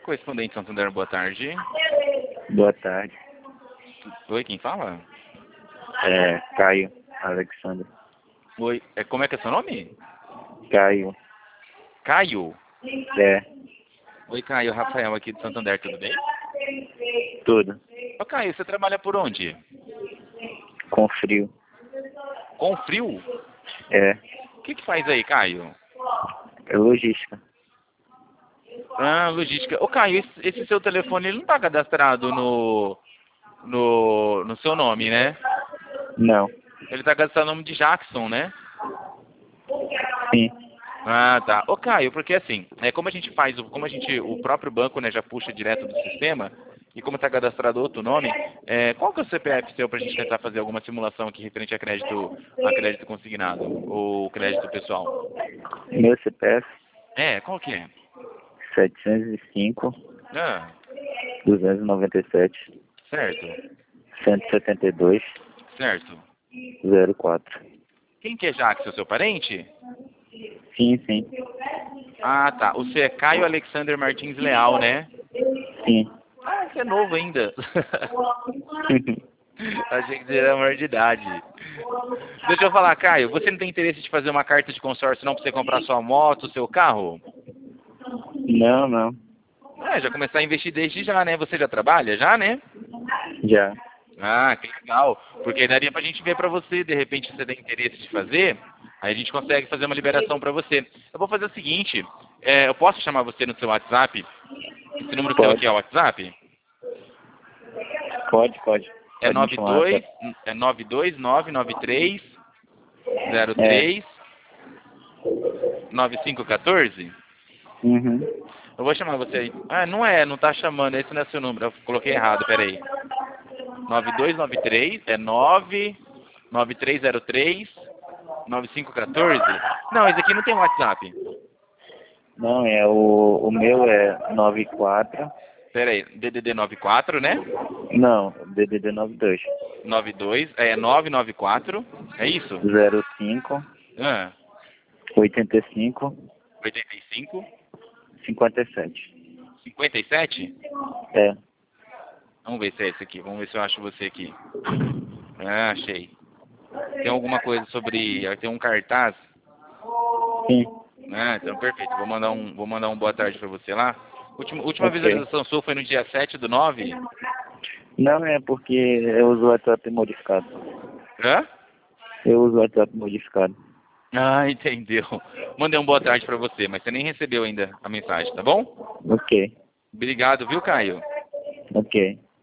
Correspondente Santander, boa tarde. Boa tarde. Oi, quem fala? Caio Alexandre. Oi, como é que é seu nome? Caio. Caio? É, Oi, Caio, Rafael aqui de Santander, tudo bem? tudo. Ô, Caio, você trabalha por onde? Com frio. Com frio? É, O que faz aí, Caio? é logística. Ah, logística. Ô, Caio, esse seu telefone, ele não tá cadastrado no seu nome, né? Não. Ele tá cadastrado no nome de Jackson, né? Sim. Ah, tá. Ô, Caio, porque assim, como a gente faz, o próprio banco, né, já puxa direto do sistema, e como está cadastrado outro nome, qual que é o CPF seu para a gente tentar fazer alguma simulação aqui referente a crédito consignado, ou crédito pessoal? Meu CPF, Qual que é? 705 Ah, 297 certo, 172 certo. 04. Quem que é Jackson, seu parente? Sim, sim. Ah, tá. Você é Caio Alexander Martins Leal, né? Sim. Ah, você é novo ainda. Achei que você era maior de idade. Deixa eu falar, Caio, você não tem interesse de fazer uma carta de consórcio não para você comprar sua moto, seu carro? Não, não. Já começar a investir desde já, né? Você já trabalha já, né? Já. Ah, que legal. Porque daria pra gente ver pra você, de repente você tem interesse de fazer, aí a gente consegue fazer uma liberação pra você. Eu vou fazer o seguinte, eu posso chamar você no seu WhatsApp? Esse número seu aqui Pode. é o WhatsApp? Pode, pode. É Pode me chamar. 92993 É. 03 9514? Uhum. Eu vou chamar você aí. Ah, não tá chamando, esse não é seu número. Eu coloquei errado, peraí. 9293 9303 9514? Não, esse aqui não tem WhatsApp. Não, o meu é 94. Peraí, DDD 94, né? Não, DDD 92. 92, 994, é isso? 05 Ah, 85 85, 57. 57? É. Vamos ver se é esse aqui, vamos ver se eu acho você aqui. Ah, achei. Tem alguma coisa sobre, tem um cartaz? Sim. Ah, então perfeito, vou mandar um boa tarde pra você lá. Última Ok. visualização sua foi no dia 7/9? Não é porque eu uso o WhatsApp modificado. Hã? Eu uso o WhatsApp modificado. Ah, entendeu. Mandei um boa tarde pra você, mas você nem recebeu ainda a mensagem, tá bom? Ok. Obrigado, viu, Caio? Ok.